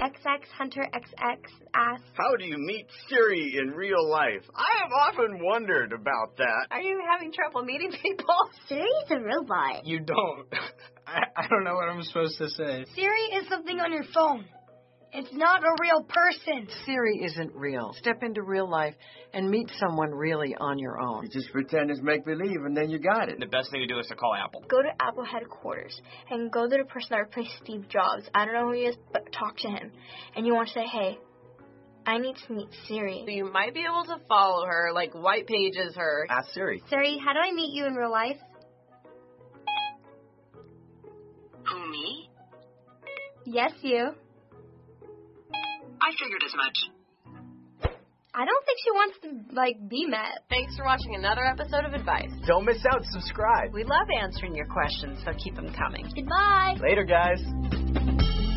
XX Hunter XX asks, how do you meet Siri in real life? I have often wondered about that. Are you having trouble meeting people? Siri's a robot. You don't. I don't know what I'm supposed to say. Siri is something on your phone. It's not a real person. Siri isn't real. Step into real life and meet someone really on your own. You just pretend it's make-believe, and then you got it. The best thing to do is to call Apple. Go to Apple headquarters and go to the person that replaced Steve Jobs. I don't know who he is, but talk to him. And you want to say, hey, I need to meet Siri. So you might be able to follow her, like white pages her. Ask Siri. Siri, how do I meet you in real life? Who, me? Yes, you. I figured as much. I don't think she wants to, be met. Thanks for watching another episode of Advice. Don't miss out. Subscribe. We love answering your questions, so keep them coming. Goodbye. Later, guys.